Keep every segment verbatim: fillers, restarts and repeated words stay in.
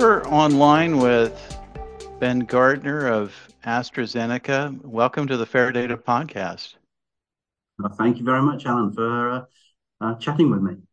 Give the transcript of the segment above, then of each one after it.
We're online with Ben Gardner of AstraZeneca. Welcome to the Fair Data Podcast. Well, thank you very much, Alan, for uh, uh, chatting with me.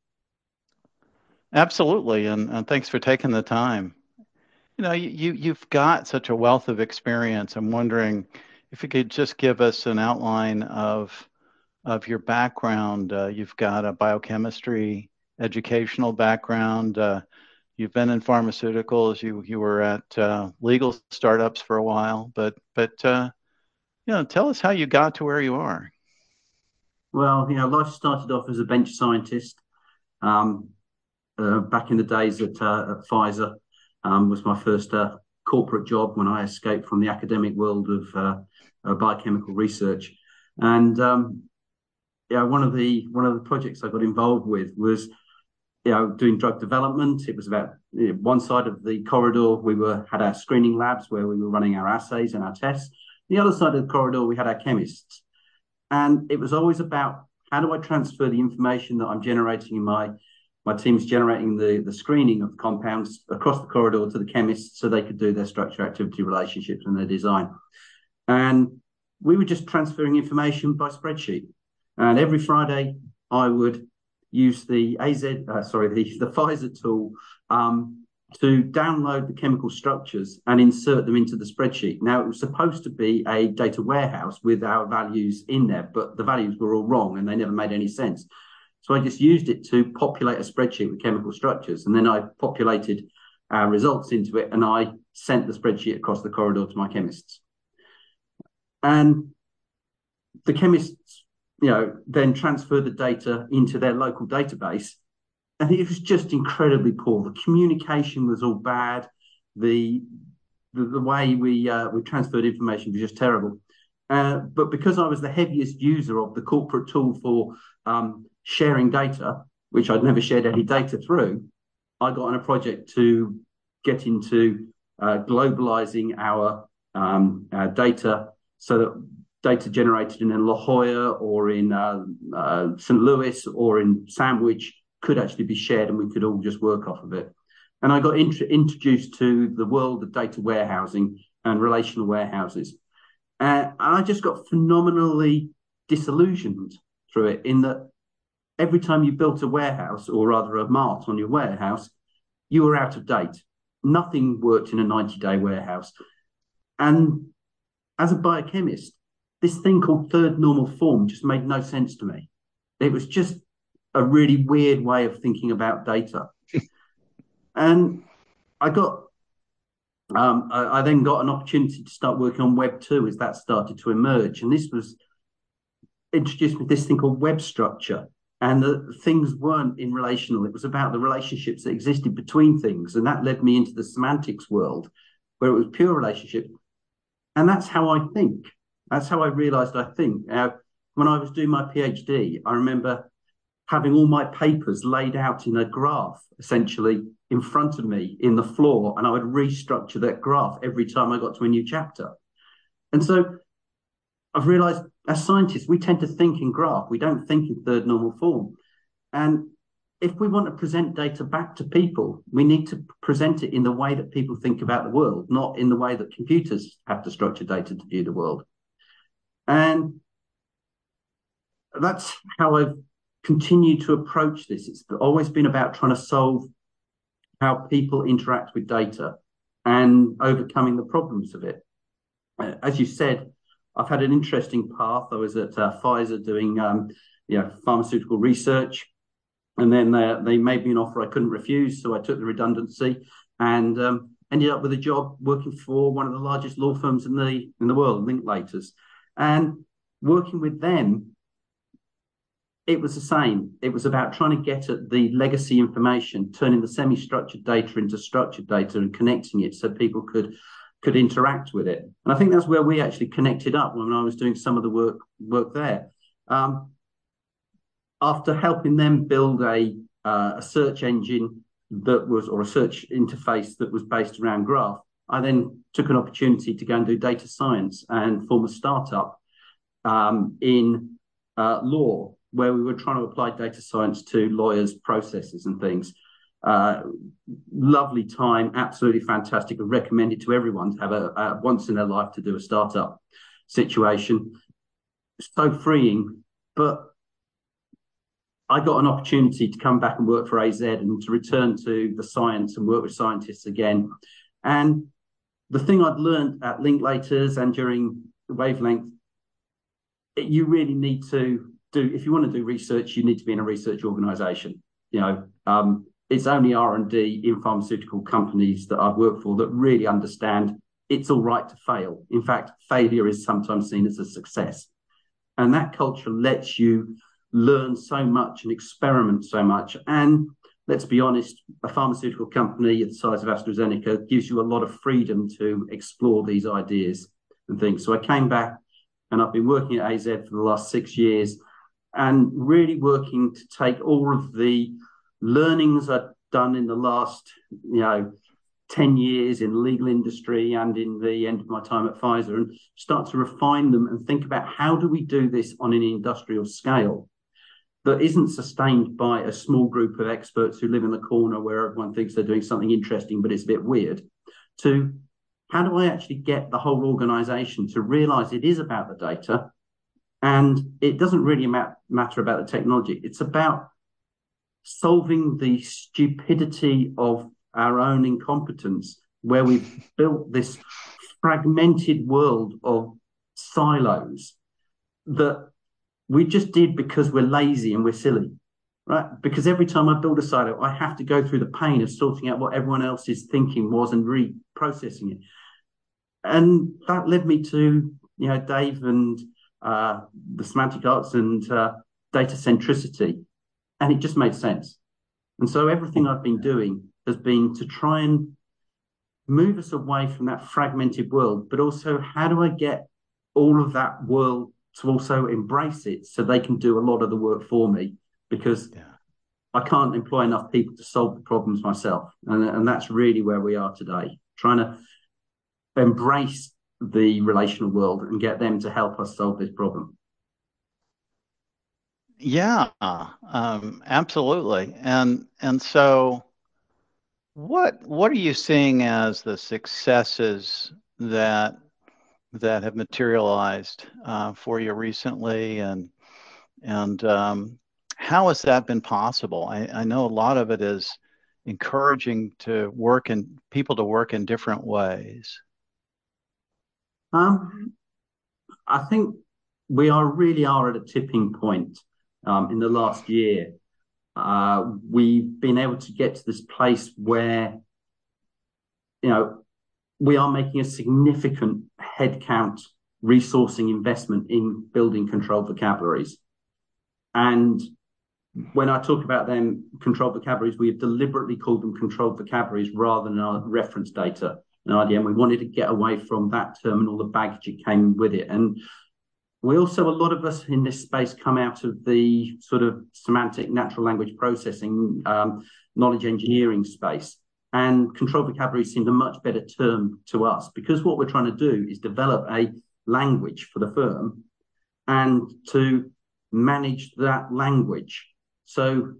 Absolutely, and, and thanks for taking the time. You know, you, you've got such a wealth of experience. I'm wondering if you could just give us an outline of of your background. Uh, you've got a biochemistry educational background. Uh, you've been in pharmaceuticals. You you were at uh, legal startups for a while, but but uh, you know, tell us how you got to where you are. Well, you know, life started off as a bench scientist. Um, uh, back in the days at, uh, at Pfizer, um, was my first uh, corporate job when I escaped from the academic world of uh, uh, biochemical research. And um, yeah, one of the one of the projects I got involved with was you know doing drug development. It was about you know, one side of the corridor we were had our screening labs where we were running our assays and our tests. The other side of the corridor we had our chemists. And it was always about how do I transfer the information that I'm generating in my my team's generating the, the screening of the compounds across the corridor to the chemists so they could do their structure activity relationships and their design. And we were just transferring information by spreadsheet. And every Friday, I would use the A Z, uh, sorry, the, the Pfizer tool um, to download the chemical structures and insert them into the spreadsheet. Now, it was supposed to be a data warehouse with our values in there, but the values were all wrong and they never made any sense. So I just used it to populate a spreadsheet with chemical structures. And then I populated our results into it and I sent the spreadsheet across the corridor to my chemists. And the chemists, you know, then transferred the data into their local database. And it was just incredibly poor. The communication was all bad. The the, the way we uh, we transferred information was just terrible. Uh, but because I was the heaviest user of the corporate tool for um, sharing data, which I'd never shared any data through, I got on a project to get into uh, globalizing our, um, our data so that data generated in La Jolla or in uh, uh, Saint Louis or in Sandwich could actually be shared and we could all just work off of it. And I got int- introduced to the world of data warehousing and relational warehouses. Uh, and I just got phenomenally disillusioned through it in that every time you built a warehouse or rather a mart on your warehouse, you were out of date. Nothing worked in a ninety-day warehouse. And as a biochemist, this thing called third normal form just made no sense to me. It was just a really weird way of thinking about data. And I got, um, I, I then got an opportunity to start working on Web two as that started to emerge. And this was introduced with this thing called web structure. And the things weren't in relational. It was about the relationships that existed between things. And that led me into the semantics world where it was pure relationship. And that's how I think. That's how I realized I think. Now, when I was doing my PhD, I remember having all my papers laid out in a graph, essentially in front of me in the floor, and I would restructure that graph every time I got to a new chapter. And so I've realized as scientists, we tend to think in graph. We don't think in third normal form. And if we want to present data back to people, we need to present it in the way that people think about the world, not in the way that computers have to structure data to view the world. And that's how I've continued to approach this. It's always been about trying to solve how people interact with data and overcoming the problems of it. As you said, I've had an interesting path. I was at uh, Pfizer doing um, you know, pharmaceutical research, and then they, they made me an offer I couldn't refuse, so I took the redundancy and um, ended up with a job working for one of the largest law firms in the in the world, Linklaters, and working with them. It was the same. It was about trying to get at the legacy information, turning the semi-structured data into structured data and connecting it so people could could interact with it. And I think that's where we actually connected up when I was doing some of the work work there. Um, after helping them build a uh, a search engine that was or a search interface that was based around graph, I then took an opportunity to go and do data science and form a startup um, in uh, law where we were trying to apply data science to lawyers' processes and things. Uh, lovely time, absolutely fantastic. I recommend it to everyone to have a, a once in their life to do a startup situation. So freeing, but I got an opportunity to come back and work for A Z and to return to the science and work with scientists again. And the thing I'd learned at Linklaters and during the Wavelength, you really need to do, if you want to do research, you need to be in a research organization. You know, um, it's only R and D in pharmaceutical companies that I've worked for that really understand it's all right to fail. In fact, failure is sometimes seen as a success. And that culture lets you learn so much and experiment so much. And let's be honest, a pharmaceutical company the size of AstraZeneca gives you a lot of freedom to explore these ideas and things. So I came back and I've been working at A Z for the last six years and really working to take all of the learnings I've done in the last, you know, ten years in the legal industry and in the end of my time at Pfizer and start to refine them and think about how do we do this on an industrial scale that isn't sustained by a small group of experts who live in the corner where everyone thinks they're doing something interesting, but it's a bit weird, to how do I actually get the whole organization to realize it is about the data and it doesn't really matter about the technology. It's about solving the stupidity of our own incompetence, where we've built this fragmented world of silos that we just did because we're lazy and we're silly, right? Because every time I build a silo, I have to go through the pain of sorting out what everyone else's thinking was and reprocessing it. And that led me to, you know, Dave and uh, the semantic arts and uh, data centricity. And it just made sense. And so everything I've been doing has been to try and move us away from that fragmented world, but also how do I get all of that world to also embrace it so they can do a lot of the work for me, because yeah. I can't employ enough people to solve the problems myself. And, and that's really where we are today, trying to embrace the relational world and get them to help us solve this problem. Yeah, um, absolutely. And and so what what are you seeing as the successes that that have materialized uh, for you recently, and and um, how has that been possible? I, I know a lot of it is encouraging to work in people to work in different ways. Um, I think we are really are at a tipping point. Um, in the last year, uh, we've been able to get to this place where, you know, we are making a significant headcount resourcing investment in building controlled vocabularies. And when I talk about them controlled vocabularies, we have deliberately called them controlled vocabularies rather than our reference data and I D M. We wanted to get away from that term and all the baggage that came with it. And we also, a lot of us in this space come out of the sort of semantic natural language processing, um, knowledge engineering space. And controlled vocabulary seemed a much better term to us because what we're trying to do is develop a language for the firm and to manage that language. So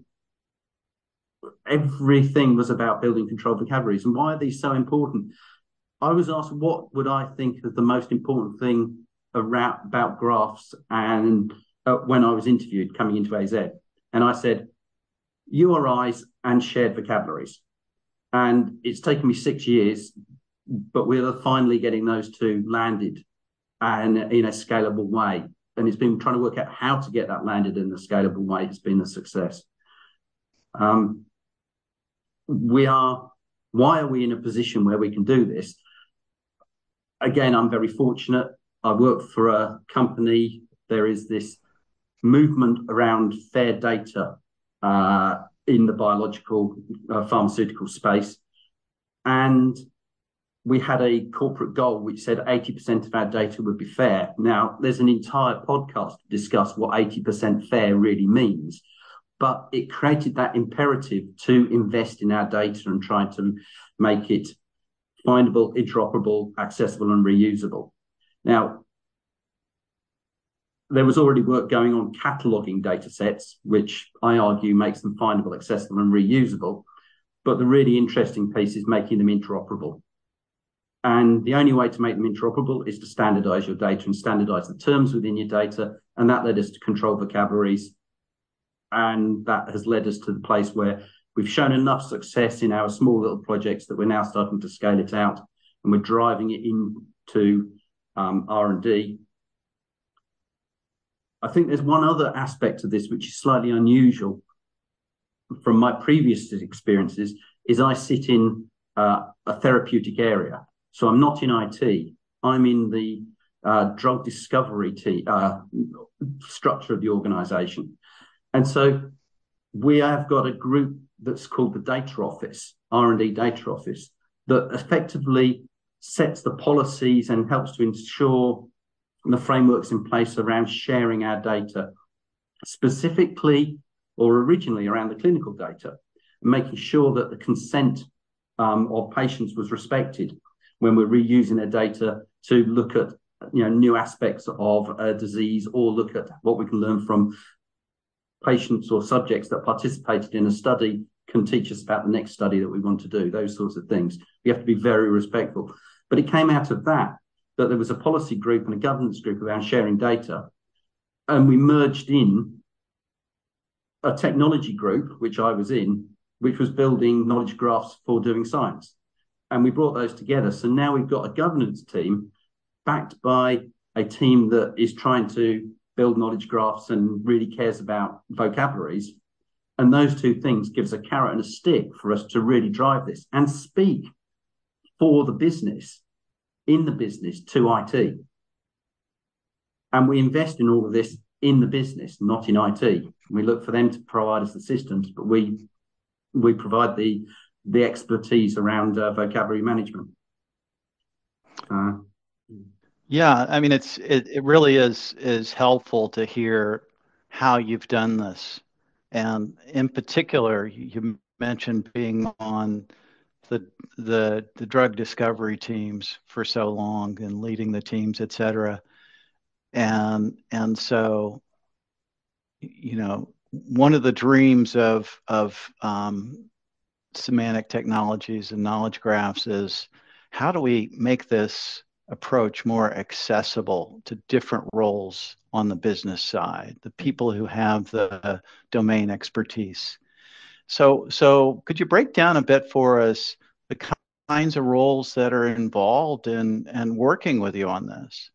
everything was about building controlled vocabularies. And why are these so important? I was asked what would I think is the most important thing around, about graphs and uh, when I was interviewed coming into A Z. And I said, U R Is and shared vocabularies. And it's taken me six years, but we're finally getting those two landed and in a scalable way. And it's been trying to work out how to get that landed in a scalable way. It's been a success. Um, we are, why are we in a position where we can do this? Again, I'm very fortunate. I work for a company. There is this movement around fair data uh, in the biological uh, pharmaceutical space. And we had a corporate goal which said eighty percent of our data would be fair. Now, there's an entire podcast to discuss what eighty percent fair really means, but it created that imperative to invest in our data and try to make it findable, interoperable, accessible, and reusable. Now, there was already work going on cataloging data sets, which I argue makes them findable, accessible, and reusable. But the really interesting piece is making them interoperable. And the only way to make them interoperable is to standardize your data and standardize the terms within your data. And that led us to control vocabularies. And that has led us to the place where we've shown enough success in our small little projects that we're now starting to scale it out, and we're driving it into um, R and D. I think there's one other aspect of this which is slightly unusual from my previous experiences, is I sit in uh, a therapeutic area. So I'm not in I T. I'm in the uh, drug discovery team, uh, structure of the organization. And so we have got a group that's called the Data Office, R and D Data Office, that effectively sets the policies and helps to ensure the frameworks in place around sharing our data, specifically or originally around the clinical data, making sure that the consent um, of patients was respected when we're reusing their data to look at you know new aspects of a disease, or look at what we can learn from patients or subjects that participated in a study can teach us about the next study that we want to do, those sorts of things. We have to be very respectful. But it came out of that, that there was a policy group and a governance group around sharing data. And we merged in a technology group, which I was in, which was building knowledge graphs for doing science. And we brought those together. So now we've got a governance team backed by a team that is trying to build knowledge graphs and really cares about vocabularies. And those two things gives a carrot and a stick for us to really drive this and speak for the business, in the business, to I T. And we invest in all of this in the business, not in I T. We look for them to provide us the systems, but we we provide the the expertise around uh, vocabulary management. Uh, Yeah, I mean, it's it, it really is is helpful to hear how you've done this. And in particular, you, you mentioned being on the the the drug discovery teams for so long and leading the teams, et cetera. And and so, you know, one of the dreams of of um, semantic technologies and knowledge graphs is how do we make this approach more accessible to different roles on the business side, the people who have the domain expertise. So, so could you break down a bit for us the kinds of roles that are involved in and working with you on this?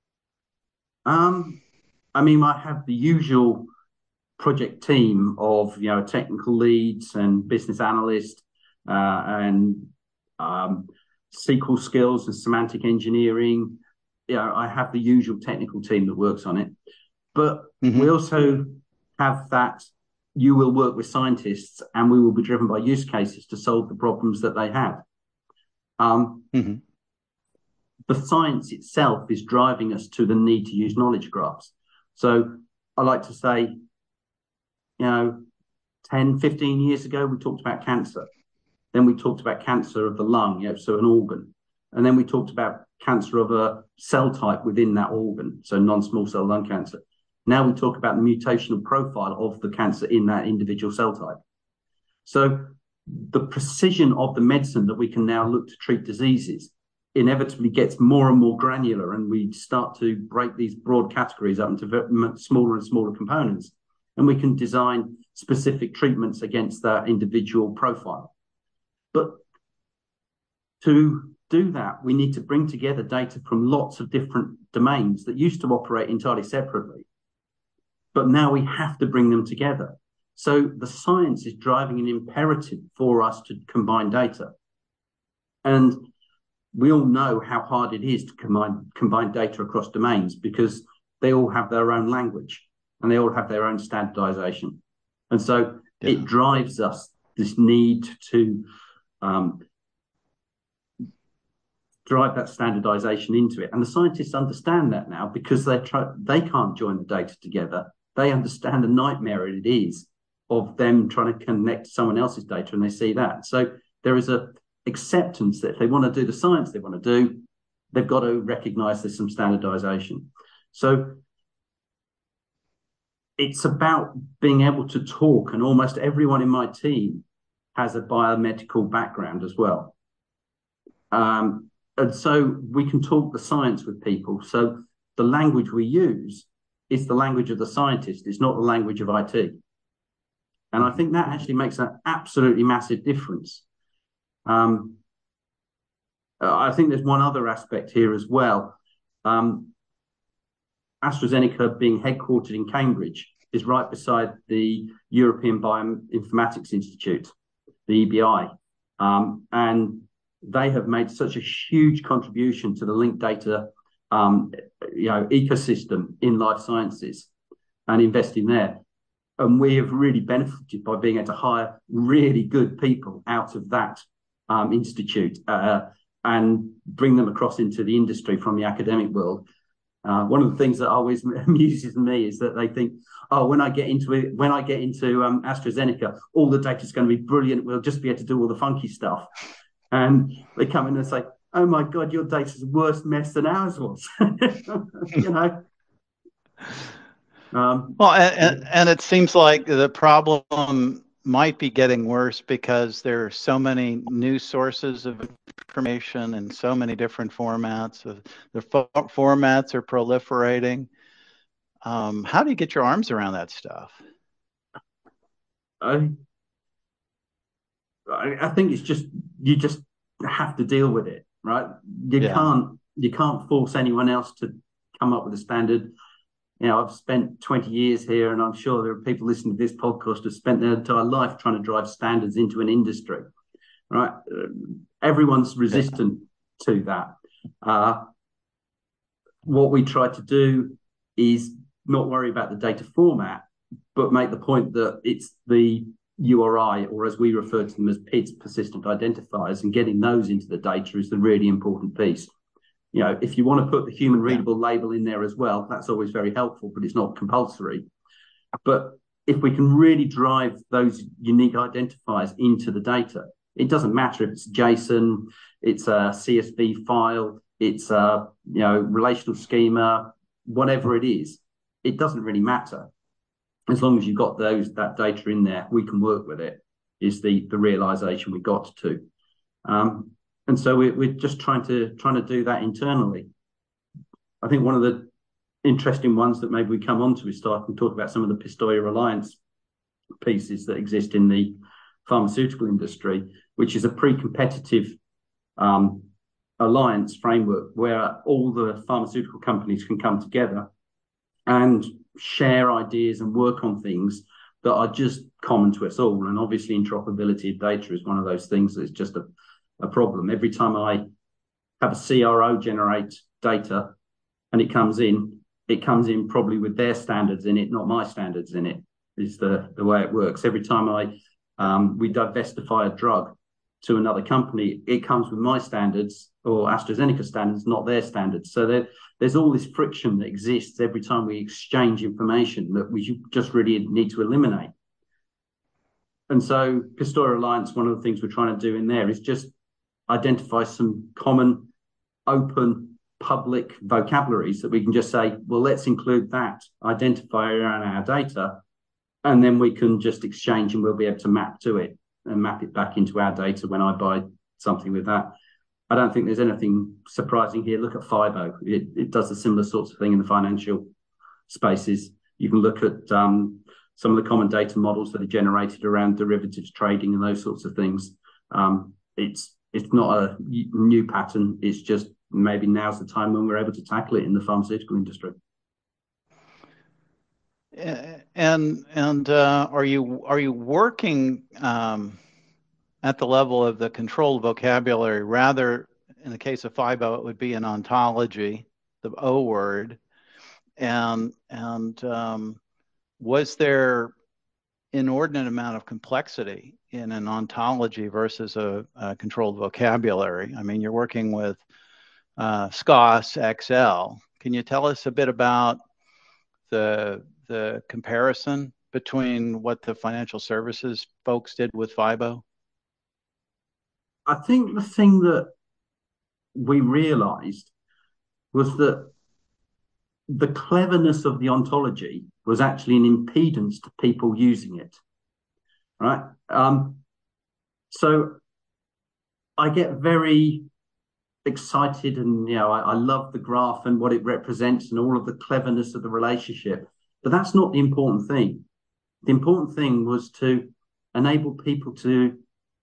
um, I mean, I have the usual project team of you know technical leads and business analysts uh, and um, S Q L skills and semantic engineering. You know, I have the usual technical team that works on it, but mm-hmm. we also have that you will work with scientists and we will be driven by use cases to solve the problems that they have. Um, mm-hmm. The science itself is driving us to the need to use knowledge graphs. So I like to say, you know, ten, fifteen years ago, we talked about cancer. Then we talked about cancer of the lung, you know, so an organ. And then we talked about cancer of a cell type within that organ, so non-small cell lung cancer. Now we talk about the mutational profile of the cancer in that individual cell type. So the precision of the medicine that we can now look to treat diseases inevitably gets more and more granular, and we start to break these broad categories up into smaller and smaller components. And we can design specific treatments against that individual profile. But to do that, we need to bring together data from lots of different domains that used to operate entirely separately. But now we have to bring them together. So the science is driving an imperative for us to combine data. And we all know how hard it is to combine, combine data across domains because they all have their own language and they all have their own standardization. And so yeah. It drives us this need to um, drive that standardization into it. And the scientists understand that now because they try, they can't join the data together. They understand the nightmare it is of them trying to connect to someone else's data, and they see that. So there is a acceptance that if they want to do the science they want to do, they've got to recognize there's some standardization. So it's about being able to talk, and almost everyone in my team has a biomedical background as well. Um, and so we can talk the science with people. So the language we use is the language of the scientist. It's not the language of I T. And I think that actually makes an absolutely massive difference. Um, I think there's one other aspect here as well. Um, AstraZeneca, being headquartered in Cambridge, is right beside the European Bioinformatics Institute, the E B I. Um, and they have made such a huge contribution to the linked data um, you know, ecosystem in life sciences and investing there. And we have really benefited by being able to hire really good people out of that um, institute uh, and bring them across into the industry from the academic world. Uh, one of the things that always amuses me is that they think, oh, when I get into it, when I get into um, AstraZeneca, all the data is going to be brilliant. We'll just be able to do all the funky stuff. And they come in and say, oh my God, your data's a worse mess than ours was. you know. Um, well, and, and it seems like the problem might be getting worse because there are so many new sources of information in so many different formats. The fo- formats are proliferating. Um, how do you get your arms around that stuff? I, I think it's just you just have to deal with it, right? You yeah. can't you can't force anyone else to come up with a standard. You know, I've spent twenty years here, and I'm sure there are people listening to this podcast who've spent their entire life trying to drive standards into an industry, right? Everyone's resistant yeah. to that. Uh, what we try to do is not worry about the data format, but make the point that it's the U R I, or as we refer to them as P I Ds, persistent identifiers, and getting those into the data is the really important piece. You know, if you want to put the human readable yeah. label in there as well, that's always very helpful, but it's not compulsory. But if we can really drive those unique identifiers into the data, it doesn't matter if it's JSON, it's a C S V file, it's a you know relational schema, whatever it is, it doesn't really matter. As long as you've got those that data in there, we can work with it, is the, the realization we got to. Um, And so we're, we're just trying to trying to do that internally. I think one of the interesting ones that maybe we come on to is start and talk about some of the Pistoia Alliance pieces that exist in the pharmaceutical industry, which is a pre-competitive um, alliance framework where all the pharmaceutical companies can come together and share ideas and work on things that are just common to us all. And obviously interoperability of data is one of those things that's just a a problem. Every time I have a C R O generate data and it comes in, it comes in probably with their standards in it, not my standards in it, is the, the way it works. Every time I um, we divestify a drug to another company, it comes with my standards or AstraZeneca standards, not their standards. So there, there's all this friction that exists every time we exchange information that we just really need to eliminate. And so Pistoia Alliance, one of the things we're trying to do in there is just identify some common, open, public vocabularies that we can just say, well, let's include that identifier in our data, and then we can just exchange and we'll be able to map to it and map it back into our data when I buy something with that. I don't think there's anything surprising here. Look at FIBO. It, it does a similar sorts of thing in the financial spaces. You can look at um, some of the common data models that are generated around derivatives trading and those sorts of things. Um, it's It's not a new pattern. It's just maybe now's the time when we're able to tackle it in the pharmaceutical industry. And and uh, are you are you working um, at the level of the controlled vocabulary? Rather, in the case of FIBO, it would be an ontology, the O word. And and um, was there inordinate amount of complexity in an ontology versus a, a controlled vocabulary? I mean, you're working with uh, S C O S, Excel. Can you tell us a bit about the the comparison between what the financial services folks did with FIBO? I think the thing that we realized was that the cleverness of the ontology was actually an impedance to people using it, right? Um, So I get very excited, and you know, I, I love the graph and what it represents and all of the cleverness of the relationship. But that's not the important thing. The important thing was to enable people to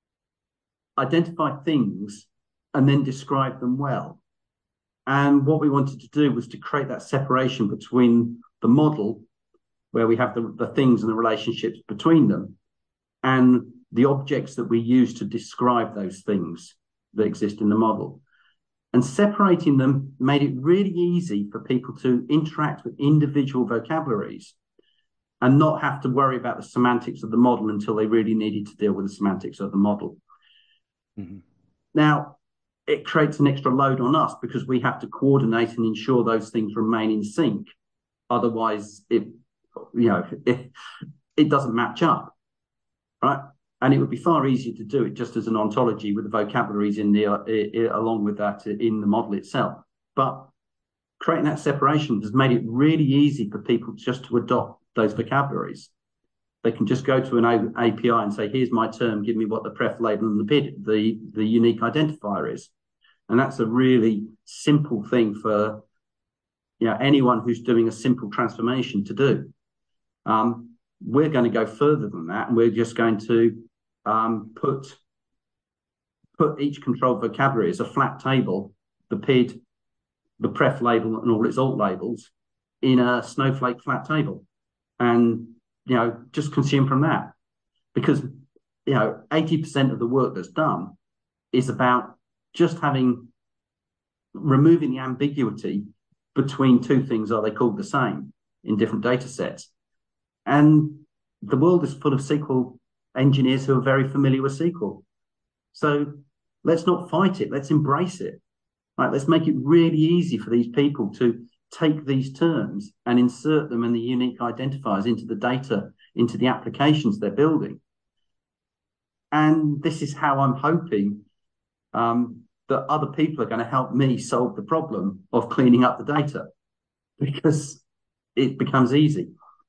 identify things and then describe them well. And what we wanted to do was to create that separation between the model, where we have the, the things and the relationships between them, and the objects that we use to describe those things that exist in the model. And separating them made it really easy for people to interact with individual vocabularies and not have to worry about the semantics of the model until they really needed to deal with the semantics of the model. Mm-hmm. Now, it creates an extra load on us because we have to coordinate and ensure those things remain in sync. Otherwise, it, you know, it, it doesn't match up, right? And it would be far easier to do it just as an ontology with the vocabularies in the uh, along with that in the model itself. But creating that separation has made it really easy for people just to adopt those vocabularies. They can just go to an A P I and say, "Here's my term. Give me what the pref label and the P I D, the the unique identifier is." And that's a really simple thing for, you know, anyone who's doing a simple transformation to do. Um, we're going to go further than that, and we're just going to um, put put each controlled vocabulary as a flat table, the P I D, the pref label, and all its alt labels in a Snowflake flat table, and you know, just consume from that. Because you know, eighty percent of the work that's done is about just having removing the ambiguity between two things. Are they called the same in different data sets? And the world is full of S Q L engineers who are very familiar with S Q L. So let's not fight it. Let's embrace it. Right? Let's make it really easy for these people to take these terms and insert them and the unique identifiers into the data, into the applications they're building. And this is how I'm hoping um, that other people are going to help me solve the problem of cleaning up the data, because it becomes easy.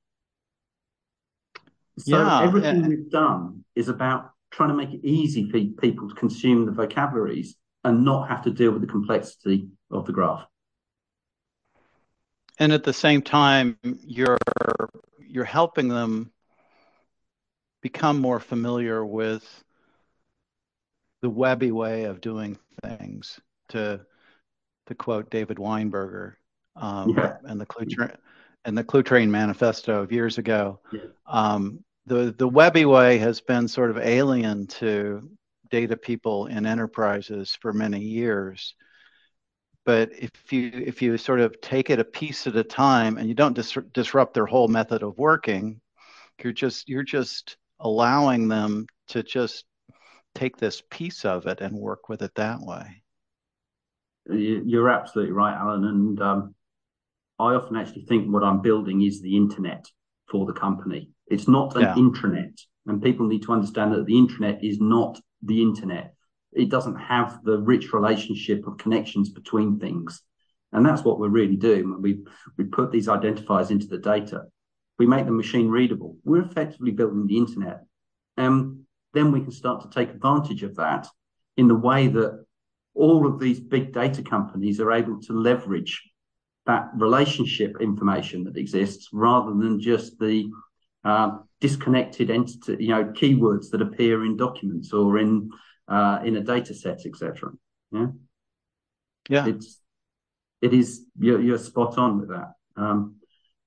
So yeah, everything and, we've done is about trying to make it easy for people to consume the vocabularies and not have to deal with the complexity of the graph. And at the same time, you're you're helping them become more familiar with the webby way of doing things, to to quote David Weinberger um, Yeah. and the Cluetrain and the Cluetrain Manifesto of years ago. Yeah. Um, the the webby way has been sort of alien to data people in enterprises for many years. But if you if you sort of take it a piece at a time and you don't dis- disrupt their whole method of working, you're just you're just allowing them to just take this piece of it and work with it that way. You're absolutely right, Alan. And um, I often actually think what I'm building is the internet for the company. It's not an yeah. intranet. And people need to understand that the intranet is not the internet. It doesn't have the rich relationship of connections between things. And that's what we're really doing. We, we put these identifiers into the data. We make them machine readable. We're effectively building the internet. And then we can start to take advantage of that in the way that all of these big data companies are able to leverage that relationship information that exists, rather than just the uh, disconnected entity, you know, keywords that appear in documents or in uh, in a data set, et cetera. Yeah, yeah. It's it is you're, you're spot on with that. Um,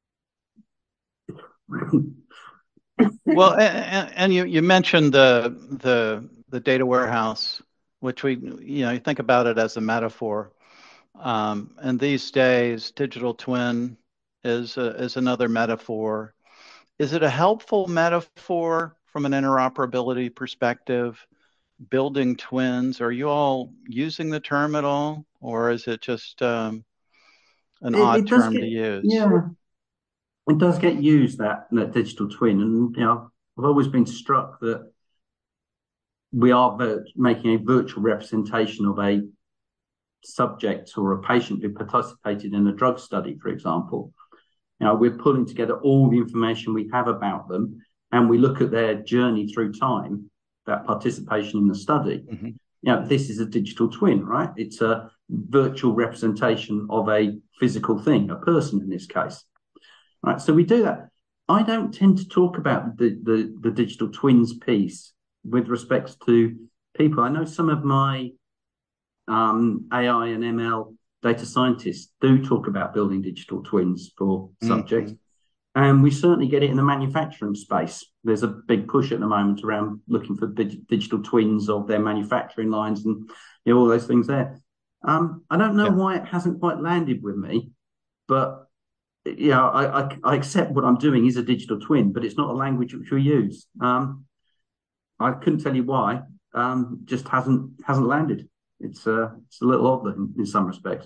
well, and, and you you mentioned the the the data warehouse, which we you know you think about it as a metaphor. Um, and these days, digital twin is a, is another metaphor. Is it a helpful metaphor from an interoperability perspective? Building twins, are you all using the term at all, or is it just um, an it, odd it does term get, to use? Yeah, it does get used, that, that digital twin, and you know, I've always been struck that we are making a virtual representation of a subject or a patient who participated in a drug study, for example. You know, we're pulling together all the information we have about them, and we look at their journey through time. that participation in the study, Mm-hmm. you know, this is a digital twin, right? It's a virtual representation of a physical thing, a person in this case, right? So we do that. I don't tend to talk about the, the, the digital twins piece with respect to people. I know some of my um, A I and M L data scientists do talk about building digital twins for subjects. Mm-hmm. And we certainly get it in the manufacturing space. There's a big push at the moment around looking for dig- digital twins of their manufacturing lines and, you know, all those things there. Um, I don't know Yeah. why it hasn't quite landed with me, but you know, I, I, I accept what I'm doing is a digital twin, but it's not a language which we use. Um, I couldn't tell you why. Um, just hasn't hasn't landed. It's uh, it's a little odd in, in some respects.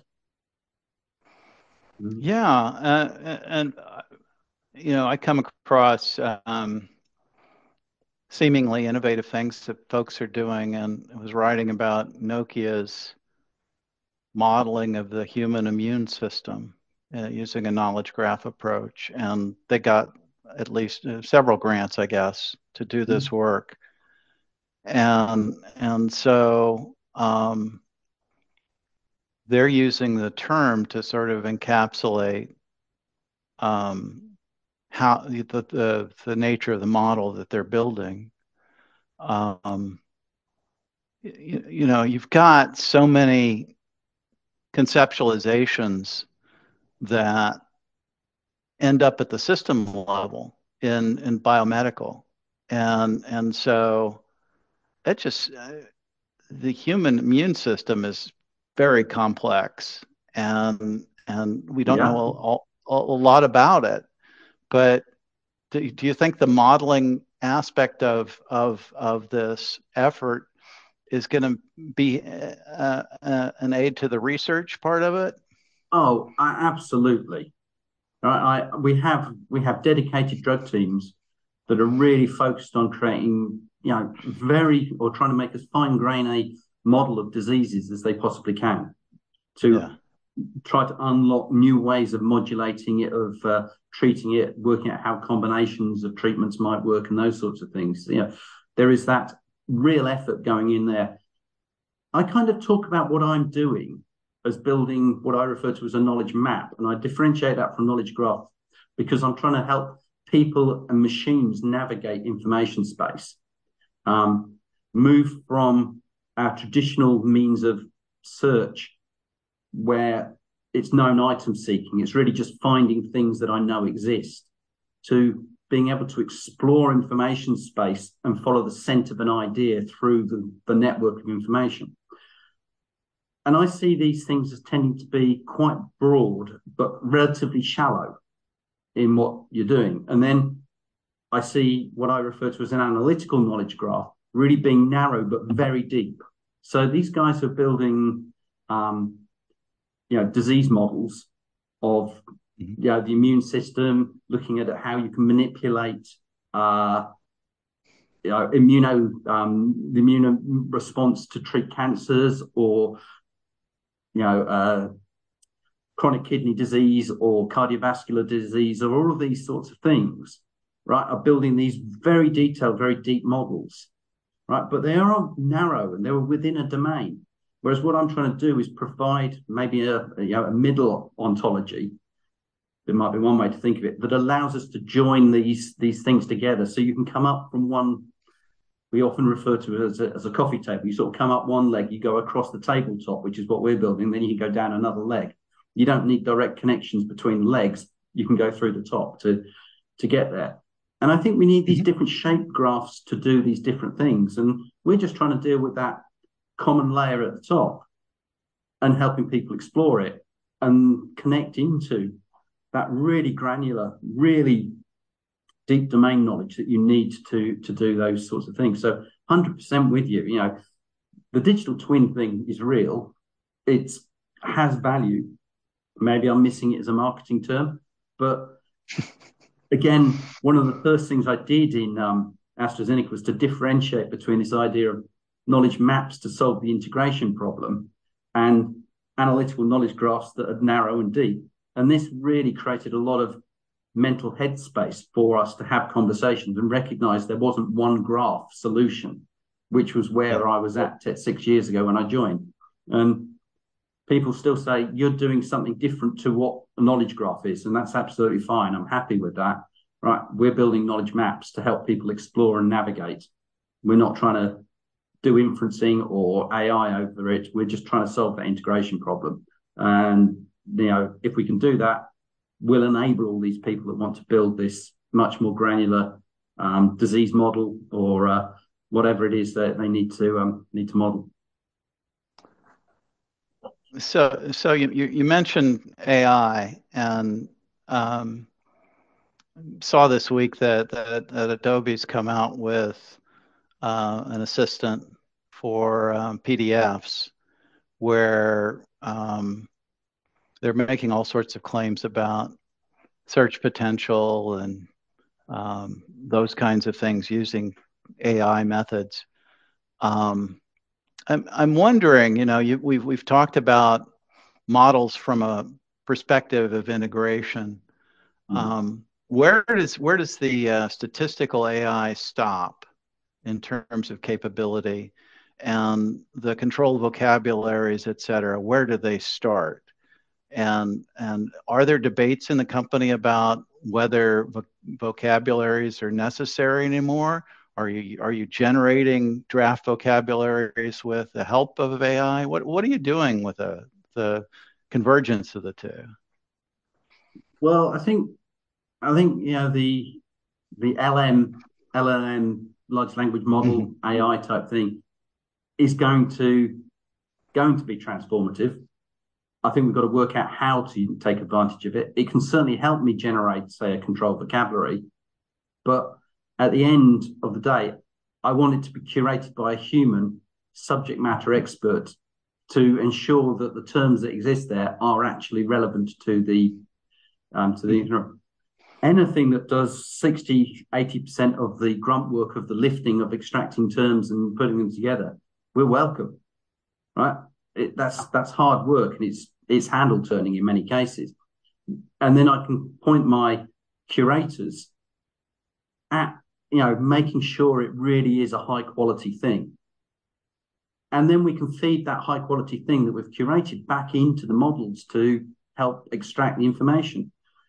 Mm. Yeah. Uh, and, uh, you know, I come across um, seemingly innovative things that folks are doing, and I was writing about Nokia's modeling of the human immune system uh, using a knowledge graph approach. And they got at least uh, several grants, I guess, to do this work. And and so um, they're using the term to sort of encapsulate um, how the, the the nature of the model that they're building. Um, you, you know, you've got so many conceptualizations that end up at the system level in in biomedical, and and so it just uh, the human immune system is very complex, and and we don't Yeah. know a, a, a lot about it. But do, do you think the modeling aspect of of of this effort is going to be uh, uh, an aid to the research part of it? Oh, I, absolutely. Right. I we have we have dedicated drug teams that are really focused on creating, you know, very or trying to make as fine grain a model of diseases as they possibly can Yeah. to try to unlock new ways of modulating it, of uh, treating it, working out how combinations of treatments might work, and those sorts of things. You know, there is that real effort going in there. I kind of talk about what I'm doing as building what I refer to as a knowledge map, and I differentiate that from knowledge graph because I'm trying to help people and machines navigate information space, um, move from our traditional means of search where it's known item seeking. It's really just finding things that I know exist to being able to explore information space and follow the scent of an idea through the, the network of information. And I see these things as tending to be quite broad, but relatively shallow in what you're doing. And then I see what I refer to as an analytical knowledge graph, really being narrow, but very deep. So these guys are building um, you know, disease models of Mm-hmm. you know, the immune system, looking at how you can manipulate uh, you know, immuno um, the immune response to treat cancers or you know uh, chronic kidney disease or cardiovascular disease or all of these sorts of things, right? Are building these very detailed, very deep models, right? But they are narrow and they're within a domain. Whereas what I'm trying to do is provide maybe a, a, you know, a middle ontology. There might be one way to think of it that allows us to join these these things together. So you can come up from one. We often refer to it as a, as a coffee table. You sort of come up one leg, you go across the tabletop, which is what we're building. Then you can go down another leg. You don't need direct connections between legs. You can go through the top to to get there. And I think we need these Mm-hmm. different shape graphs to do these different things. And we're just trying to deal with that common layer at the top and helping people explore it and connect into that really granular, really deep domain knowledge that you need to to do those sorts of things. So one hundred percent with you. You know, the digital twin thing is real. It has value. Maybe I'm missing it as a marketing term, but again, one of the first things I did in um, AstraZeneca was to differentiate between this idea of knowledge maps to solve the integration problem and analytical knowledge graphs that are narrow and deep. And this really created a lot of mental headspace for us to have conversations and recognize there wasn't one graph solution. which was where Yep. I was at six years ago when I joined. And people still say you're doing something different to what a knowledge graph is, and that's absolutely fine. I'm happy with that. Right, we're building knowledge maps to help people explore and navigate. We're not trying to do inferencing or A I over it. We're just trying to solve that integration problem. And you know, if we can do that, we'll enable all these people that want to build this much more granular um, disease model or uh, whatever it is that they need to um, need to model. So, so you, you, you mentioned A I, and um, saw this week that, that, that Adobe's come out with uh, an assistant for um, P D Fs where um, they're making all sorts of claims about search potential and um, those kinds of things using A I methods. Um, I'm, I'm wondering, you know, you, we've, we've talked about models from a perspective of integration. Mm. Um, where does where does the uh, statistical A I stop in terms of capability, and the control vocabularies, et cetera? Where do they start? And and are there debates in the company about whether vo- vocabularies are necessary anymore? Are you are you generating draft vocabularies with the help of A I? What what are you doing with the the convergence of the two? Well, I think I think you know the the L M L L M large language Mm-hmm. model A I type thing is going to going to be transformative. I think we've got to work out how to take advantage of it. It can certainly help me generate, say, a controlled vocabulary, but at the end of the day, I want it to be curated by a human subject matter expert to ensure that the terms that exist there are actually relevant to the um, to Mm-hmm. the anything that does sixty, eighty percent of the grunt work of the lifting of extracting terms and putting them together, we're welcome, right? It, that's that's hard work and it's it's handle turning in many cases. And then I can point my curators at, you know, making sure it really is a high quality thing. And then we can feed that high quality thing that we've curated back into the models to help extract the information.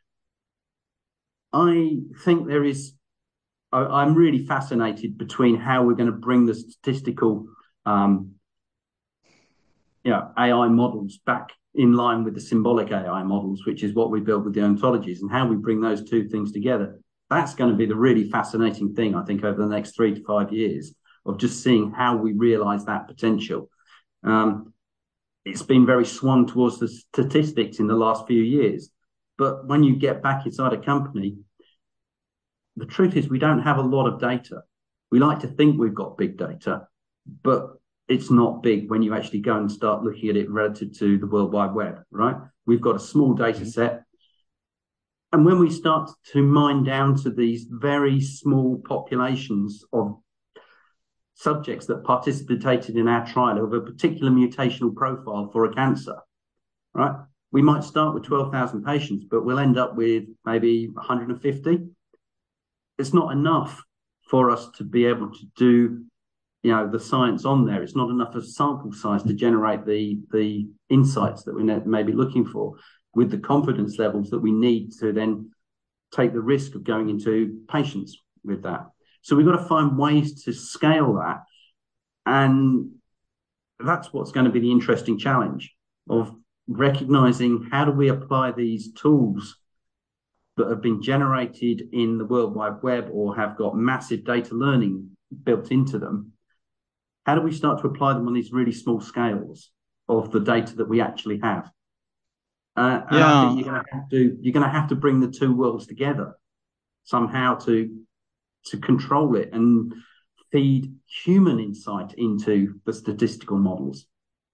I think there is I, I'm really fascinated between how we're going to bring the statistical, um, you know, A I models back in line with the symbolic A I models, which is what we built with the ontologies, and how we bring those two things together. That's going to be the really fascinating thing, I think, over the next three to five years of just seeing how we realize that potential. Um, it's been very swung towards the statistics in the last few years. But when you get back inside a company, the truth is we don't have a lot of data. We like to think we've got big data, but it's not big when you actually go and start looking at it relative to the World Wide Web, right? We've got a small data set. And when we start to mine down to these very small populations of subjects that participated in our trial of a particular mutational profile for a cancer, right? We might start with twelve thousand patients, but we'll end up with maybe one hundred fifty. It's not enough for us to be able to do, you know, the science on there. It's not enough of sample size to generate the the insights that we may be looking for with the confidence levels that we need to then take the risk of going into patients with that. So we've got to find ways to scale that. And that's what's going to be the interesting challenge of recognizing how do we apply these tools that have been generated in the World Wide Web or have got massive data learning built into them. How do we start to apply them on these really small scales of the data that we actually have? Uh, and I think Yeah, you're going to have to you're going to have to bring the two worlds together somehow to to control it and feed human insight into the statistical models.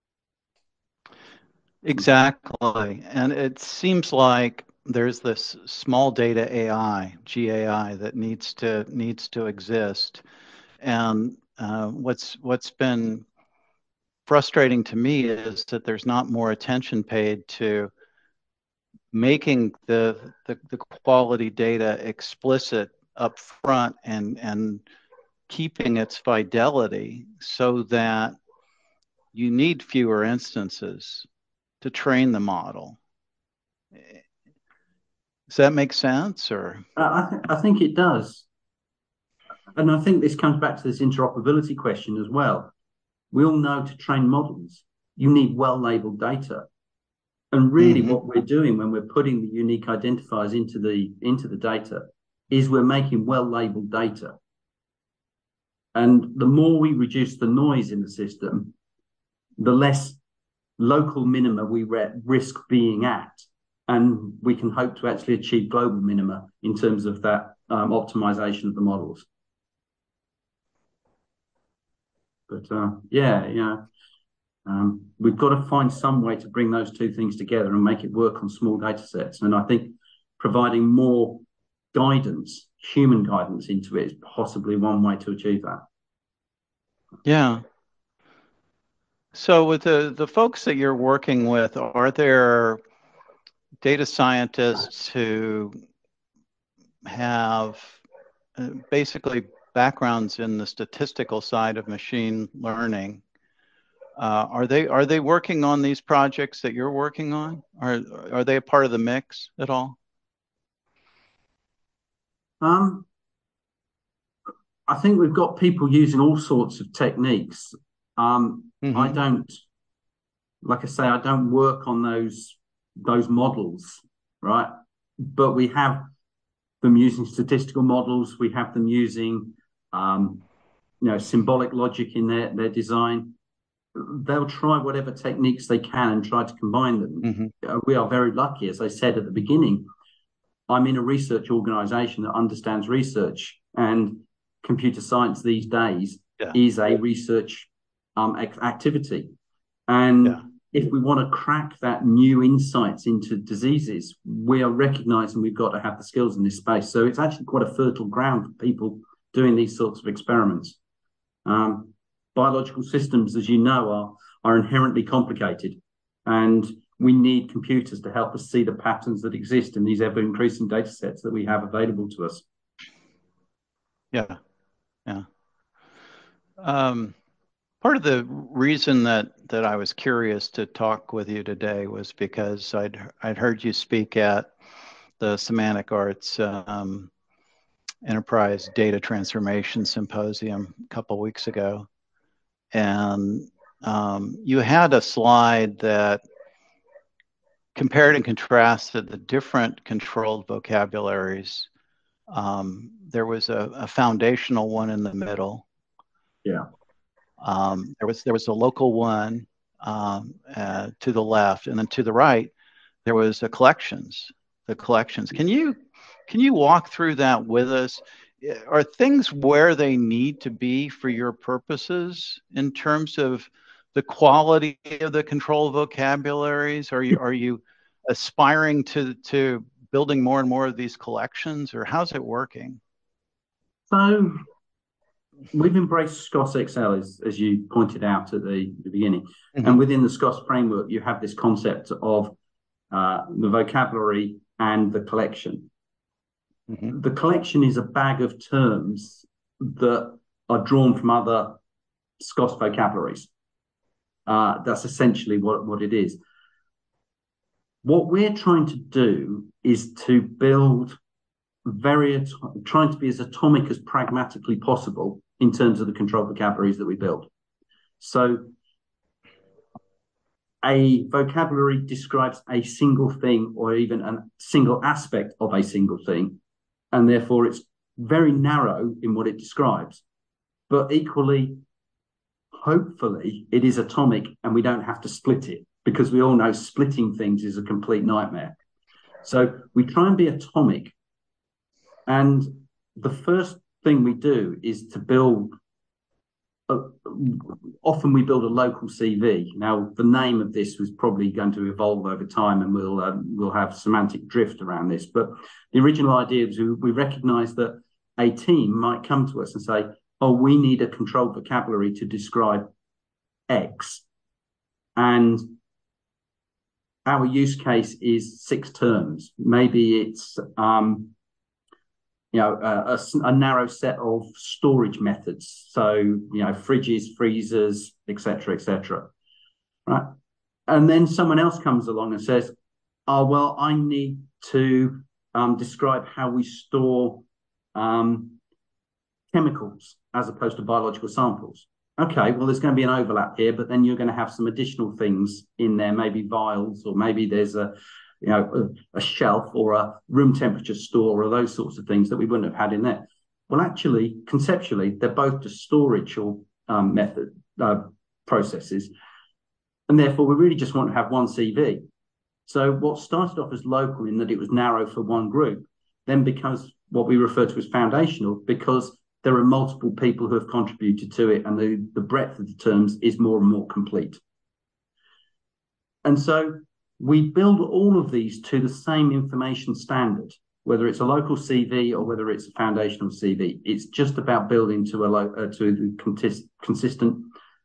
exactly. And it seems like there's this small data A I, G A I, that needs to needs to exist. And uh, what's what's been frustrating to me is that there's not more attention paid to making the the, the quality data explicit up front and and keeping its fidelity so that you need fewer instances to train the model. Does that make sense? Or I, th- I think it does. And I think this comes back to this interoperability question as well. We all know to train models, you need well-labeled data. And really mm-hmm. what we're doing when we're putting the unique identifiers into the into the data is we're making well-labeled data. And the more we reduce the noise in the system, the less local minima we re- risk being at. And we can hope to actually achieve global minima in terms of that um, optimization of the models. But uh, yeah, yeah. Um, we've got to find some way to bring those two things together and make it work on small data sets. And I think providing more guidance, human guidance into it is possibly one way to achieve that. Yeah. So with the, the folks that you're working with, are there data scientists who have uh, basically backgrounds in the statistical side of machine learning? Uh, are they are they working on these projects that you're working on? Are are they a part of the mix at all? Um, I think we've got people using all sorts of techniques. Um, I Mm-hmm. don't, like I say, I don't work on those those models, right? But we have them using statistical models. We have them using, um, you know, symbolic logic in their their design. They'll try whatever techniques they can and try to combine them. Mm-hmm. Uh, we are very lucky, as I said at the beginning. I'm in a research organization that understands research, and computer science these days Yeah. is a research um, activity. And Yeah. if we want to crack that new insights into diseases, we are recognizing we've got to have the skills in this space. So it's actually quite a fertile ground for people doing these sorts of experiments. Um, biological systems, as you know, are, are inherently complicated. And we need computers to help us see the patterns that exist in these ever increasing data sets that we have available to us. Yeah. Yeah. Um, part of the reason that that I was curious to talk with you today was because I'd I'd heard you speak at the Semantic Arts um, Enterprise Data Transformation Symposium a couple of weeks ago, and um, you had a slide that compared and contrasted the different controlled vocabularies. Um, there was a, a foundational one in the middle. Yeah. Um, there was there was a local one um, uh, to the left, and then to the right there was the collections. The collections. Can you can you walk through that with us? Are things where they need to be for your purposes in terms of the quality of the control vocabularies? Are you are you aspiring to to building more and more of these collections, or how's it working? So we've embraced SCOS X L, as, as you pointed out at the, the beginning. Mm-hmm. And within the SCOS framework, you have this concept of uh, the vocabulary and the collection. Mm-hmm. The collection is a bag of terms that are drawn from other SCOS vocabularies. Uh, that's essentially what, what it is. What we're trying to do is to build very, trying to be as atomic as pragmatically possible in terms of the control vocabularies that we build. So a vocabulary describes a single thing or even a single aspect of a single thing, and therefore it's very narrow in what it describes. But equally, hopefully, it is atomic and we don't have to split it, because we all know splitting things is a complete nightmare. So we try and be atomic. And the first thing we do is to build, a, often we build a local C V. Now, the name of this was probably going to evolve over time, and we'll um, we'll have semantic drift around this. But the original idea was we, we recognize that a team might come to us and say, oh, we need a controlled vocabulary to describe X. And our use case is six terms. Maybe it's um, you know, a, a, a narrow set of storage methods. So, you know, fridges, freezers, et cetera, et cetera. Right. And then someone else comes along and says, oh, well, I need to um, describe how we store um, chemicals as opposed to biological samples. Okay, well, there's going to be an overlap here, but then you're going to have some additional things in there, maybe vials, or maybe there's a, you know, a, a shelf or a room temperature store or those sorts of things that we wouldn't have had in there. Well, actually, conceptually, they're both just storage or um, method uh, processes, and therefore we really just want to have one C V. So what started off as local in that it was narrow for one group, then becomes what we refer to as foundational because there are multiple people who have contributed to it and the, the breadth of the terms is more and more complete. And so we build all of these to the same information standard, whether it's a local C V or whether it's a foundational C V. It's just about building to a lo- uh, to the consistent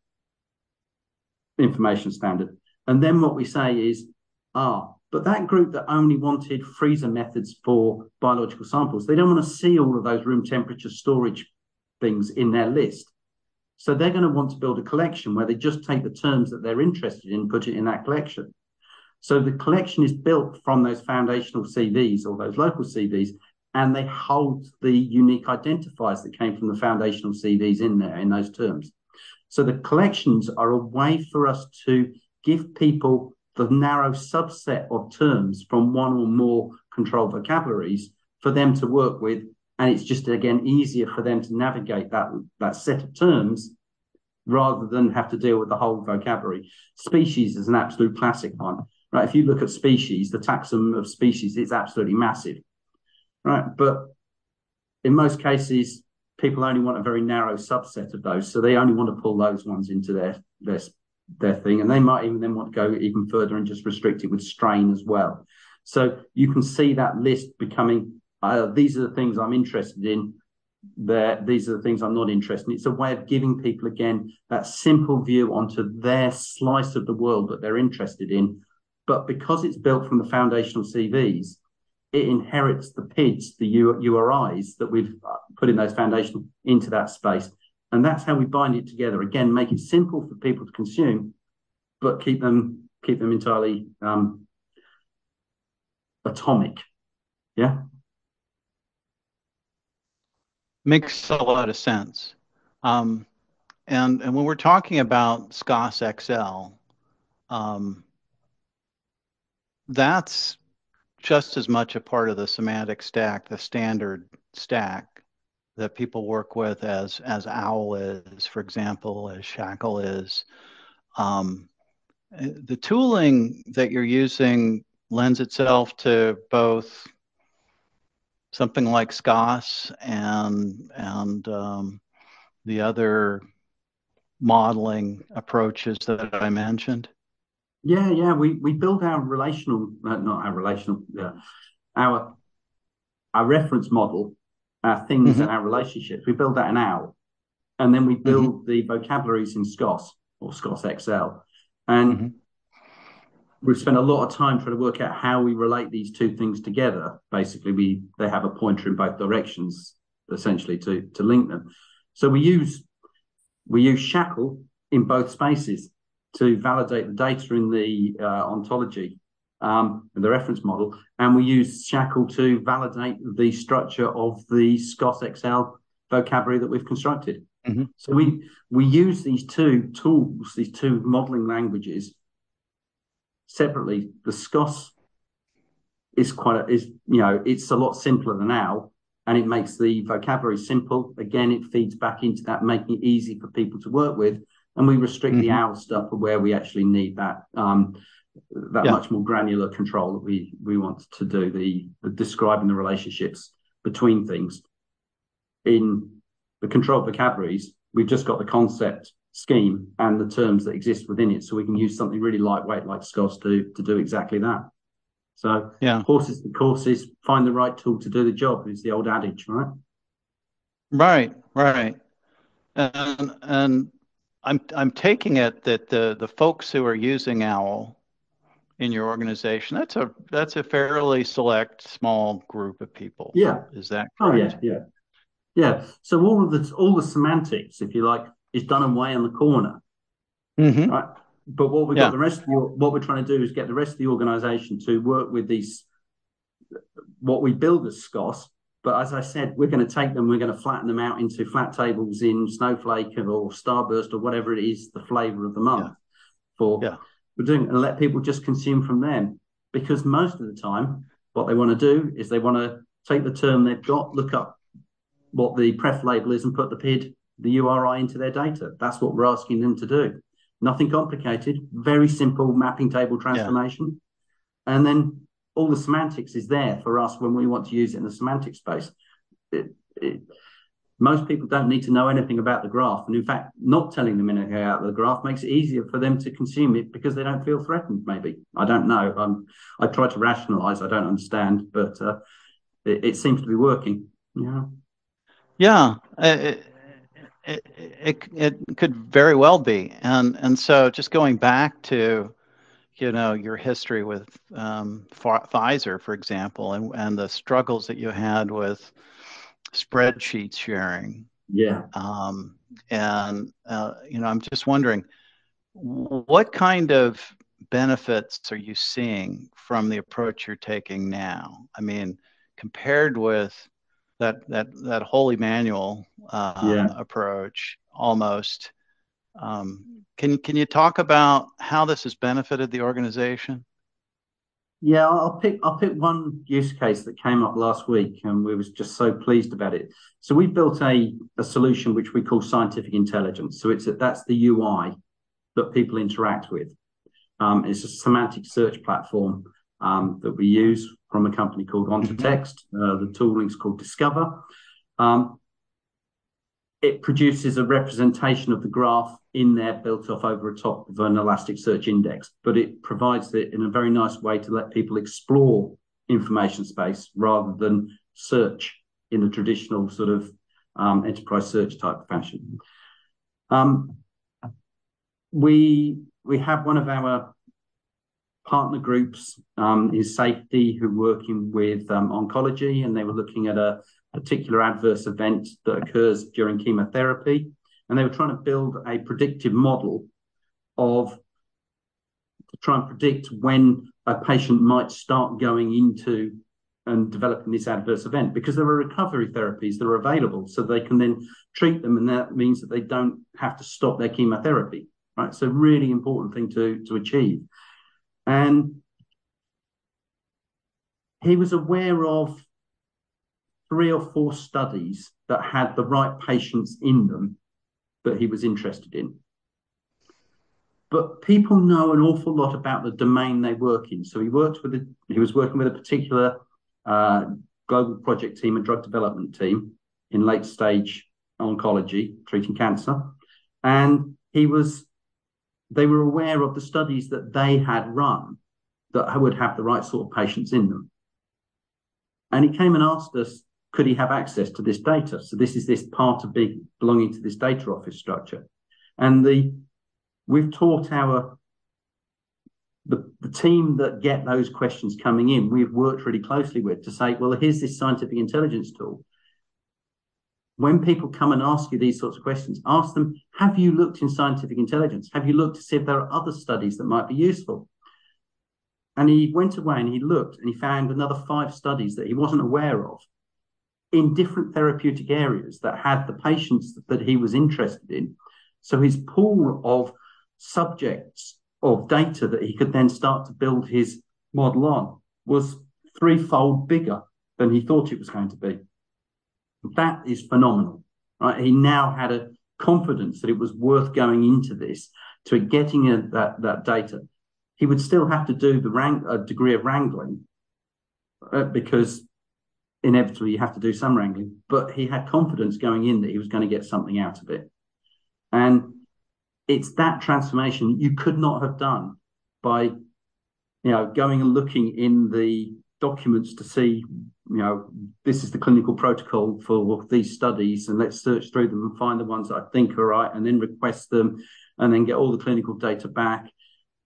information standard. And then what we say is, ah, but that group that only wanted freezer methods for biological samples, they don't want to see all of those room temperature storage things in their list. So they're going to want to build a collection where they just take the terms that they're interested in, put it in that collection. So the collection is built from those foundational C Vs or those local C Vs, and they hold the unique identifiers that came from the foundational C Vs in there in those terms. So the collections are a way for us to give people the narrow subset of terms from one or more controlled vocabularies for them to work with. And it's just, again, easier for them to navigate that, that set of terms rather than have to deal with the whole vocabulary. Species is an absolute classic one, right? If you look at species, the taxon of species is absolutely massive, right? But in most cases, people only want a very narrow subset of those. So they only want to pull those ones into their, their their thing, and they might even then want to go even further and just restrict it with strain as well. So you can see that list becoming, uh, these are the things I'm interested in, there, these are the things I'm not interested in. It's a way of giving people, again, that simple view onto their slice of the world that they're interested in. But because it's built from the foundational C Vs, it inherits the P I Ds, the U R Is that we've put in those foundations into that space. And that's how we bind it together. Again, make it simple for people to consume, but keep them keep them entirely um, atomic. Yeah. Makes a lot of sense. Um, and and when we're talking about SCOS X L, um, that's just as much a part of the semantic stack, the standard stack that people work with as as OWL is, for example, as Shackle is. Um, the tooling that you're using lends itself to both something like SCOS and and um, the other modeling approaches that I mentioned. Yeah, yeah. We we build our relational, uh, not our relational, yeah, our our reference model, our things Mm-hmm. and our relationships. We build that in OWL, and then we Mm-hmm. build the vocabularies in SCOS or SCOS X L. And Mm-hmm. we've spent a lot of time trying to work out how we relate these two things together. Basically, we they have a pointer in both directions, essentially, to to link them. So we use we use Shackle in both spaces to validate the data in the uh, ontology um, and the reference model, and we use Shackle to validate the structure of the SCOS X L vocabulary that we've constructed. Mm-hmm. So we we use these two tools, these two modeling languages separately. The SCOS is quite a, is you know it's a lot simpler than OWL, and it makes the vocabulary simple. Again, it feeds back into that, making it easy for people to work with. And we restrict the Mm-hmm. OWL stuff for where we actually need that um, that Yeah. much more granular control that we we want to do the, the describing the relationships between things. In the controlled vocabularies, we've just got the concept scheme and the terms that exist within it, so we can use something really lightweight like SCOS to to do exactly that. So Yeah. horses for courses, find the right tool to do the job is the old adage, right? Right. Right. And and I'm I'm taking it that the the folks who are using OWL in your organization. That's a that's a fairly select small group of people. Yeah. Is that Oh, correct? yeah, yeah, yeah. So all of the all the semantics, if you like, is done away in the corner, Hmm. right? But what we've got Yeah. the rest of the what we're trying to do is get the rest of the organisation to work with these what we build as S C O S. But as I said, we're going to take them, we're going to flatten them out into flat tables in Snowflake or Starburst or whatever it is, the flavour of the Yeah. month for Yeah. we're doing, and let people just consume from them. Because most of the time, what they want to do is they want to take the term they've got, look up what the pref label is, and put the P I D, the U R I into their data. That's what we're asking them to do. Nothing complicated, very simple mapping table Yeah. transformation. And then all the semantics is there for us when we want to use it in the semantic space. It, it, most people don't need to know anything about the graph. And in fact, not telling them anything about the graph makes it easier for them to consume it because they don't feel threatened, maybe. I don't know. I'm, I try to rationalize. I don't understand, but uh, it, it seems to be working. Yeah. Yeah. It, it, it, it could very well be. And, and so just going back to, you know, your history with um, Pfizer, for example, and, and the struggles that you had with spreadsheet sharing. Yeah. Um, and, uh, you know, I'm just wondering, what kind of benefits are you seeing from the approach you're taking now? I mean, compared with that that that holy manual uh, Yeah. approach, almost. Um, can can you talk about how this has benefited the organization? Yeah, I'll pick I'll pick one use case that came up last week, and we was just so pleased about it. So we built a, a solution which we call scientific intelligence. So it's a, that's the U I that people interact with. Um, it's a semantic search platform um, that we use from a company called Mm-hmm. OntoText. Uh, the tooling is called Discover. Um, it produces a representation of the graph in there built off over a top of an Elasticsearch index, but it provides it in a very nice way to let people explore information space rather than search in the traditional sort of um, enterprise search type fashion. Um, we we have one of our partner groups um, is safety who are working with um, oncology, and they were looking at a particular adverse event that occurs during chemotherapy, and they were trying to build a predictive model of to try and predict when a patient might start going into and developing this adverse event, because there are recovery therapies that are available, so they can then treat them, and that means that they don't have to stop their chemotherapy, right? So really important thing to to achieve. And he was aware of three or four studies that had the right patients in them that he was interested in. But people know an awful lot about the domain they work in. So he worked with a, he was working with a particular uh, global project team, a drug development team in late stage oncology, treating cancer. And he was they were aware of the studies that they had run that would have the right sort of patients in them. And he came and asked us, could he have access to this data? So this is this part of being belonging to this data office structure. And the we've taught our the, the team that get those questions coming in, we've worked really closely with to say, well, here's this scientific intelligence tool. When people come and ask you these sorts of questions, ask them, have you looked in scientific intelligence? Have you looked to see if there are other studies that might be useful? And he went away and he looked and he found another five studies that he wasn't aware of in different therapeutic areas that had the patients that he was interested in. So his pool of subjects of data that he could then start to build his model on was threefold bigger than he thought it was going to be. That is phenomenal, right? He now had a confidence that it was worth going into this to getting a, that, that data. He would still have to do the rank, a degree of wrangling uh, because inevitably you have to do some wrangling, but he had confidence going in that he was going to get something out of it. And it's that transformation you could not have done by, you know, going and looking in the documents to see, you know, this is the clinical protocol for these studies, and let's search through them and find the ones that I think are right, and then request them, and then get all the clinical data back.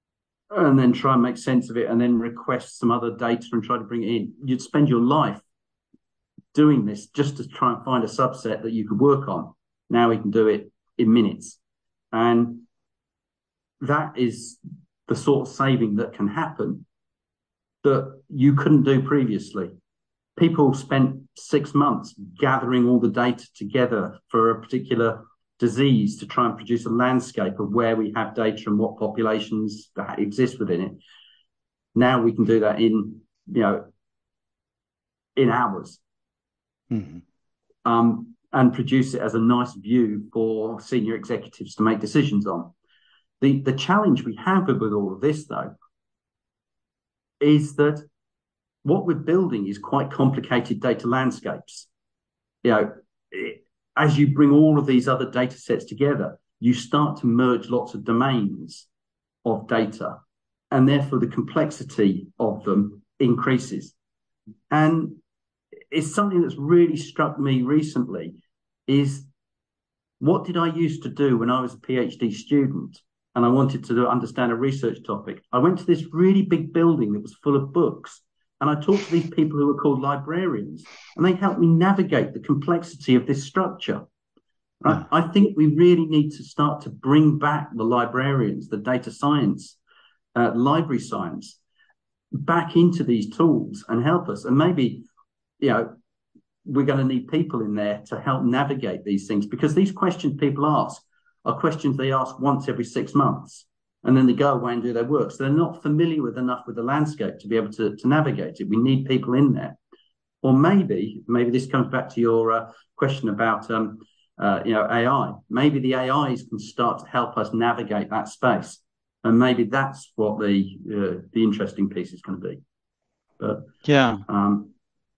and then try and make sense of it, and then request some other data and try to bring it in. You'd spend your life doing this just to try and find a subset that you could work on. Now we can do it in minutes. And that is the sort of saving that can happen that you couldn't do previously. People spent six months gathering all the data together for a particular disease to try and produce a landscape of where we have data and what populations that exist within it. Now we can do that in, you know, in hours. Mm-hmm. Um, and produce it as a nice view for senior executives to make decisions on. The, the challenge we have with all of this, though, is that what we're building is quite complicated data landscapes. You know, it, as you bring all of these other data sets together, you start to merge lots of domains of data, and therefore the complexity of them increases. And it's something that's really struck me recently is, what did I used to do when I was a PhD student and I wanted to understand a research topic? I went to this really big building that was full of books, and I talked to these people who were called librarians, and they helped me navigate the complexity of this structure. Right? Yeah. I think we really need to start to bring back the librarians, the data science, uh, library science, back into these tools and help us. And maybe, you know, we're going to need people in there to help navigate these things, because these questions people ask are questions they ask once every six months, and then they go away and do their work. So they're not familiar with enough with the landscape to be able to, to navigate it. We need people in there. Or maybe, maybe this comes back to your uh, question about, um, uh, you know, A I. Maybe the A Is can start to help us navigate that space. And maybe that's what the uh, the interesting piece is going to be. But yeah, um,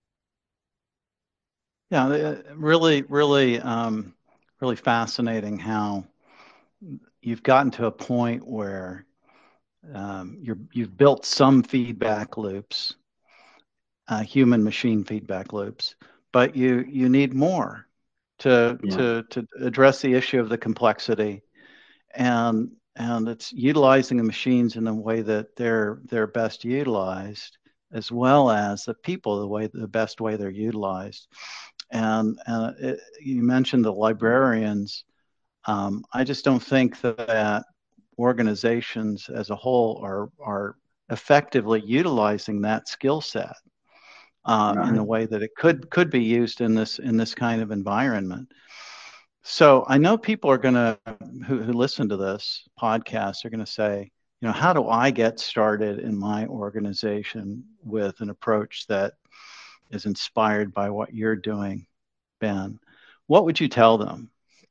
yeah, really, really, um, really fascinating how you've gotten to a point where um, you're you've built some feedback loops, uh, human machine feedback loops, but you you need more to yeah. to to address the issue of the complexity, and and it's utilizing the machines in the way that they're they're best utilized, as well as the people the way the best way they're utilized. And, and it, you mentioned the librarians. Um, I just don't think that organizations as a whole are are effectively utilizing that skill set uh, Right. in the way that it could could be used in this in this kind of environment. So I know people are going to who, who listen to this podcast are going to say, you know, how do I get started in my organization with an approach that is inspired by what you're doing, Ben? What would you tell them?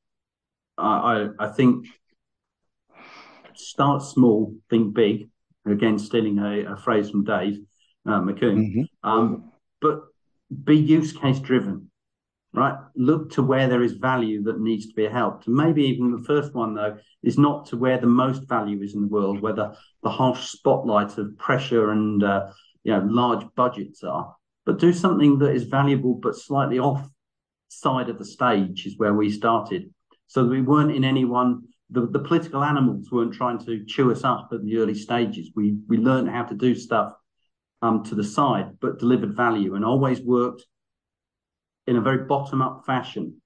I, I think start small, think big. Again, stealing a, a phrase from Dave uh, McCune. Mm-hmm. Um, but be use case driven, right? Look to where there is value that needs to be helped. And maybe even the first one, though, is not to where the most value is in the world, where the, the harsh spotlight of pressure and uh, you know large budgets are, but do something that is valuable but slightly off side of the stage is where we started. So we weren't in any one, the, the political animals weren't trying to chew us up at the early stages. We we learned how to do stuff um, to the side, but delivered value and always worked in a very bottom-up fashion,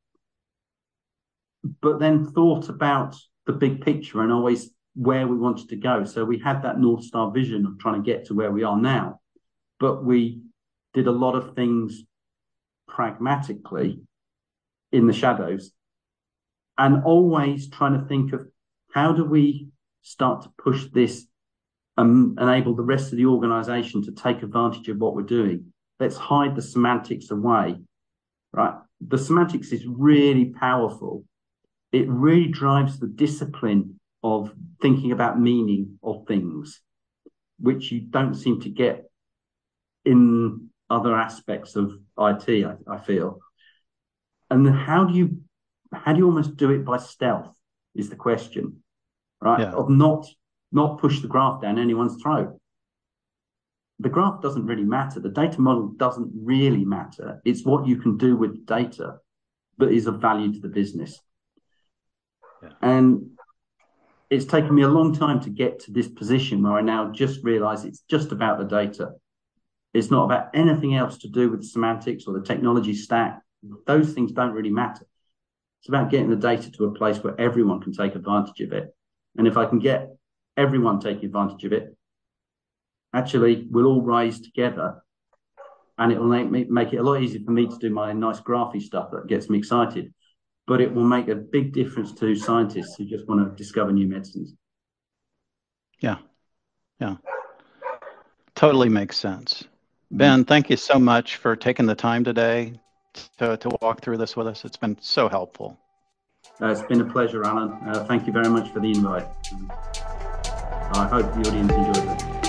but then thought about the big picture and always where we wanted to go. So we had that North Star vision of trying to get to where we are now, but we did a lot of things pragmatically in the shadows, and always trying to think of how do we start to push this and enable the rest of the organization to take advantage of what we're doing. Let's hide the semantics away, right? The semantics is really powerful. It really drives the discipline of thinking about meaning of things, which you don't seem to get in other aspects of I T, I, I feel. And how do you how do you almost do it by stealth is the question, right? Yeah. Of not not push the graph down anyone's throat. The graph doesn't really matter. The data model doesn't really matter. It's what you can do with data that is of value to the business. Yeah. And it's taken me a long time to get to this position where I now just realize it's just about the data. It's not about anything else to do with the semantics or the technology stack. Those things don't really matter. It's about getting the data to a place where everyone can take advantage of it. And if I can get everyone taking advantage of it, actually, we'll all rise together, and it will make, me, make it a lot easier for me to do my nice graphy stuff that gets me excited. But it will make a big difference to scientists who just want to discover new medicines. Yeah, yeah, totally makes sense. Ben, thank you so much for taking the time today to, to walk through this with us. It's been so helpful. Uh, it's been a pleasure, Alan. Uh, thank you very much for the invite. I hope the audience enjoyed it.